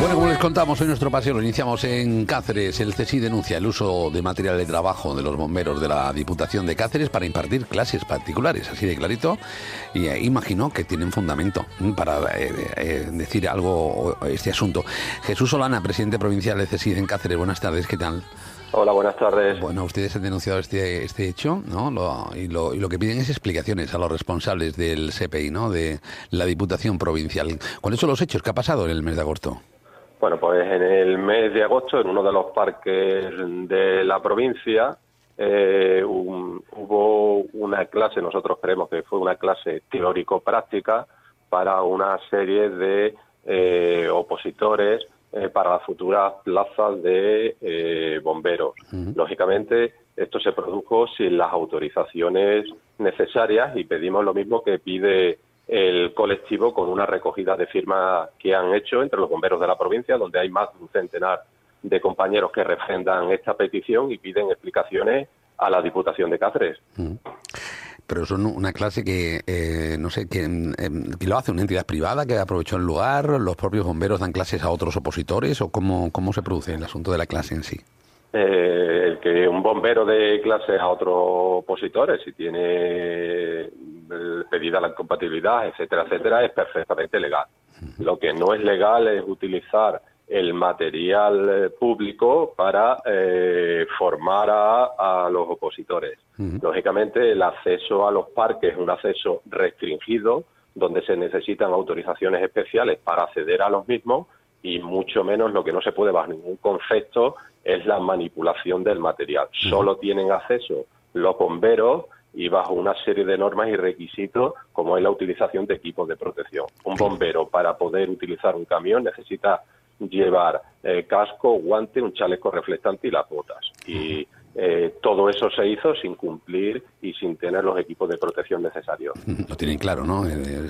Bueno, como les contamos, hoy nuestro paseo lo iniciamos en Cáceres. El CSIC denuncia el uso de material de trabajo de los bomberos de la Diputación de Cáceres para impartir clases particulares, así de clarito, y imagino que tienen fundamento para decir algo este asunto. Jesús Solana, presidente provincial del CSIC en Cáceres, buenas tardes, ¿qué tal? Hola, buenas tardes. Bueno, ustedes han denunciado este hecho, ¿no? Y lo que piden es explicaciones a los responsables del CPI, ¿no? De la Diputación Provincial. ¿Cuáles son los hechos? ¿Qué ha pasado en el mes de agosto? Bueno, pues en el mes de agosto, en uno de los parques de la provincia, hubo una clase, nosotros creemos que fue una clase teórico-práctica para una serie de opositores para las futuras plazas de bomberos. Lógicamente, esto se produjo sin las autorizaciones necesarias y pedimos lo mismo que pide el colectivo con una recogida de firmas que han hecho entre los bomberos de la provincia, donde hay más de un centenar de compañeros que refrendan esta petición y piden explicaciones a la Diputación de Cáceres. Pero son una clase que, no sé, que lo hace una entidad privada que aprovechó el lugar, los propios bomberos dan clases a otros opositores, o cómo se produce el asunto de la clase en sí. El que un bombero dé clases a otros opositores, si tiene pedida la incompatibilidad, etcétera, etcétera, es perfectamente legal. Lo que no es legal es utilizar el material público para formar a los opositores. Lógicamente, el acceso a los parques es un acceso restringido, donde se necesitan autorizaciones especiales para acceder a los mismos, y mucho menos lo que no se puede bajo ningún concepto es la manipulación del material. Solo tienen acceso los bomberos y bajo una serie de normas y requisitos, como es la utilización de equipos de protección. Un bombero, para poder utilizar un camión, necesita llevar casco, guante, un chaleco reflectante y las botas. Y todo eso se hizo sin cumplir y sin tener los equipos de protección necesarios. Lo tienen claro, ¿no?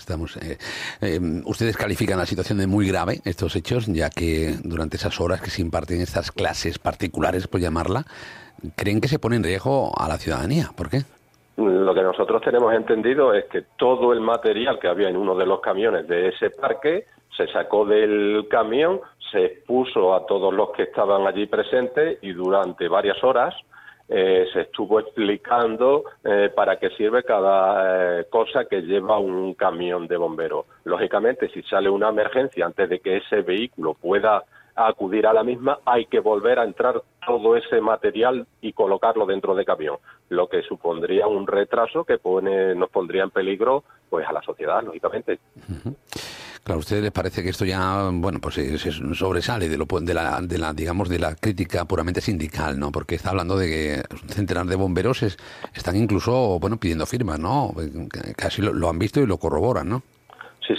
Ustedes califican la situación de muy grave, estos hechos, ya que durante esas horas que se imparten estas clases particulares, por llamarla, ¿creen que se pone en riesgo a la ciudadanía? ¿Por qué? Lo que nosotros tenemos entendido es que todo el material que había en uno de los camiones de ese parque se sacó del camión, se expuso a todos los que estaban allí presentes y durante varias horas se estuvo explicando para qué sirve cada cosa que lleva un camión de bomberos. Lógicamente, si sale una emergencia, antes de que ese vehículo pueda acudir a la misma, hay que volver a entrar todo ese material y colocarlo dentro de camión, lo que supondría un retraso que nos pondría en peligro pues a la sociedad, lógicamente. Claro, ¿a ustedes les parece que esto ya, bueno, pues se sobresale de la crítica puramente sindical, ¿no? Porque está hablando de que un centenar de bomberos están incluso, bueno, pidiendo firmas, ¿no? Casi lo han visto y lo corroboran, ¿no? Sí,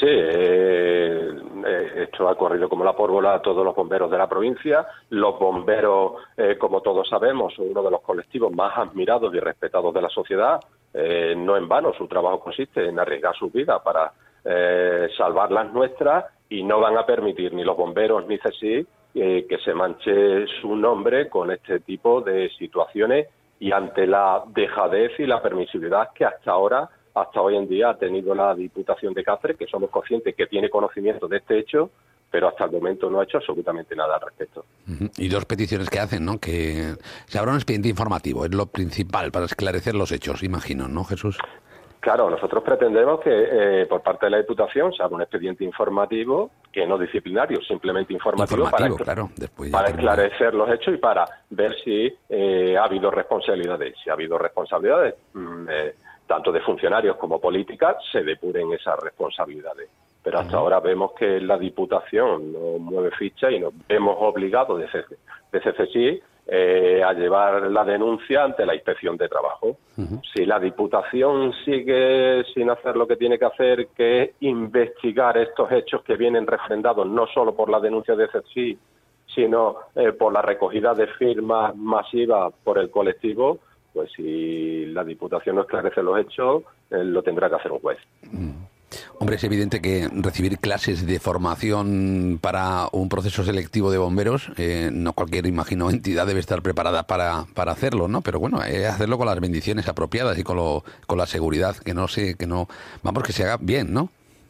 esto ha corrido como la pólvora a todos los bomberos de la provincia. Los bomberos, como todos sabemos, son uno de los colectivos más admirados y respetados de la sociedad. No en vano, su trabajo consiste en arriesgar sus vidas para salvar las nuestras, y no van a permitir ni los bomberos ni CSIC que se manche su nombre con este tipo de situaciones, y ante la dejadez y la permisividad que hasta hoy en día ha tenido la Diputación de Cáceres, que somos conscientes que tiene conocimiento de este hecho, pero hasta el momento no ha hecho absolutamente nada al respecto. Y dos peticiones que hacen, ¿no? Que se abra un expediente informativo, es lo principal para esclarecer los hechos, imagino, ¿no, Jesús? Claro, nosotros pretendemos que por parte de la Diputación se haga un expediente informativo, que no disciplinario, simplemente informativo para esclarecer los hechos y para ver si ha habido responsabilidades. Si ha habido responsabilidades, tanto de funcionarios como políticas, se depuren esas responsabilidades. Pero hasta ahora vemos que la Diputación no mueve ficha y nos vemos obligados de CSIC a llevar la denuncia ante la Inspección de Trabajo. Si la Diputación sigue sin hacer lo que tiene que hacer, que es investigar estos hechos que vienen refrendados no solo por la denuncia de CSIC, sino por la recogida de firmas masivas por el colectivo, pues si la Diputación no esclarece los hechos, lo tendrá que hacer un juez. Hombre, es evidente que recibir clases de formación para un proceso selectivo de bomberos, no cualquier, imagino, entidad debe estar preparada para hacerlo, ¿no? Pero bueno, hacerlo con las bendiciones apropiadas y con la seguridad, que se haga bien, ¿no?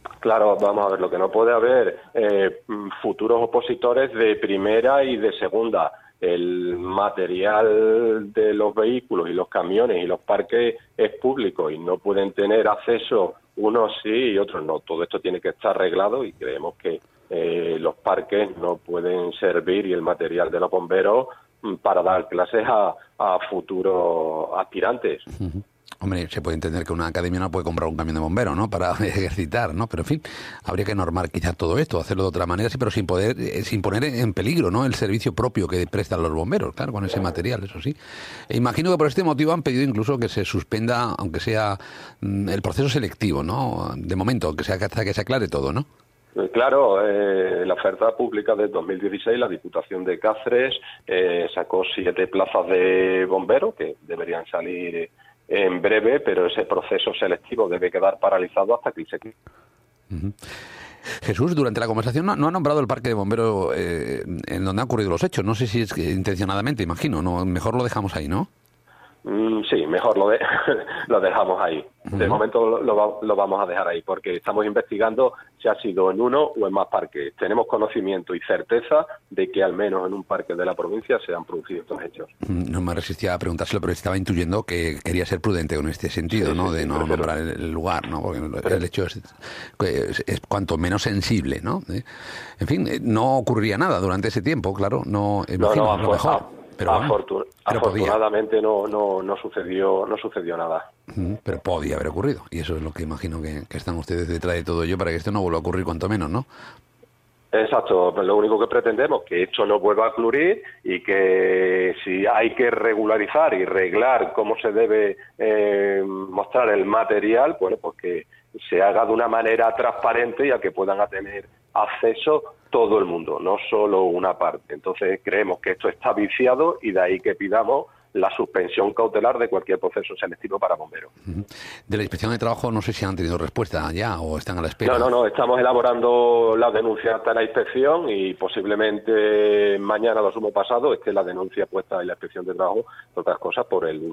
Claro, vamos a ver, lo que no puede haber futuros opositores de primera y de segunda. El material de los vehículos y los camiones y los parques es público y no pueden tener acceso unos sí y otros no. Todo esto tiene que estar arreglado y creemos que los parques no pueden servir y el material de los bomberos para dar clases a futuros aspirantes. Uh-huh. Hombre, se puede entender que una academia no puede comprar un camión de bombero, ¿no? Para ejercitar, ¿no? Pero en fin, habría que normar quizás todo esto, hacerlo de otra manera, sí, pero sin poner en peligro, ¿no? El servicio propio que prestan los bomberos, claro, con ese material, eso sí. E imagino que por este motivo han pedido incluso que se suspenda, aunque sea el proceso selectivo, ¿no? De momento, hasta que se aclare todo, ¿no? Claro, la oferta pública del 2016, la Diputación de Cáceres sacó 7 plazas de bomberos que deberían salir en breve, pero ese proceso selectivo debe quedar paralizado hasta que se... Uh-huh. Jesús, durante la conversación no ha nombrado el parque de bomberos en donde han ocurrido los hechos. No sé si es intencionadamente, imagino. No, mejor lo dejamos ahí, ¿no? Sí, mejor lo dejamos ahí. De momento lo vamos a dejar ahí, porque estamos investigando si ha sido en uno o en más parques. Tenemos conocimiento y certeza de que al menos en un parque de la provincia se han producido estos hechos. No me resistía a preguntárselo, pero estaba intuyendo que quería ser prudente en este sentido, sí, ¿no? De no nombrar el lugar, ¿no? Porque el hecho es cuanto menos sensible, ¿no? En fin, no ocurriría nada durante ese tiempo, claro. No, imagino, lo mejor. Pero afortunadamente no sucedió nada. Pero podía haber ocurrido, y eso es lo que imagino que están ustedes detrás de todo ello para que esto no vuelva a ocurrir cuanto menos, ¿no? Exacto, lo único que pretendemos es que esto no vuelva a ocurrir y que si hay que regularizar y reglar cómo se debe mostrar el material, bueno, pues que se haga de una manera transparente y a que puedan tener acceso todo el mundo, no solo una parte. Entonces creemos que esto está viciado y de ahí que pidamos la suspensión cautelar de cualquier proceso selectivo para bomberos. De la Inspección de Trabajo no sé si han tenido respuesta ya o están a la espera. No, estamos elaborando la denuncia hasta la inspección y posiblemente mañana, lo sumo pasado, esté la denuncia puesta en la Inspección de Trabajo, entre otras cosas, por el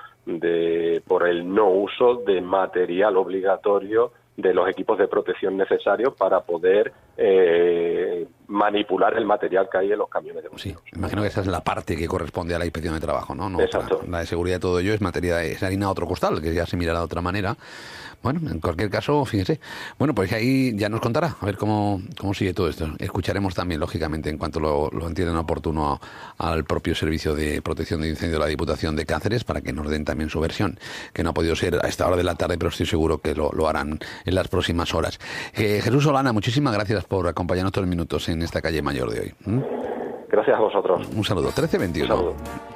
no uso de material obligatorio de los equipos de protección necesarios para poder manipular el material que hay en los camiones de bomberos. Sí, imagino que esa es la parte que corresponde a la Inspección de Trabajo, ¿no? Exacto. La de seguridad de todo ello es materia es harina a otro costal, que ya se mirará de otra manera. Bueno, en cualquier caso, fíjense. Bueno, pues ahí ya nos contará, a ver cómo sigue todo esto. Escucharemos también, lógicamente, en cuanto lo entiendan oportuno al propio Servicio de Protección de Incendios de la Diputación de Cáceres para que nos den también su versión, que no ha podido ser a esta hora de la tarde, pero estoy seguro que lo harán en las próximas horas. Jesús Solana, muchísimas gracias por acompañarnos todos los minutos en esta calle mayor de hoy. Gracias a vosotros. Un saludo. 13:21. Un saludo.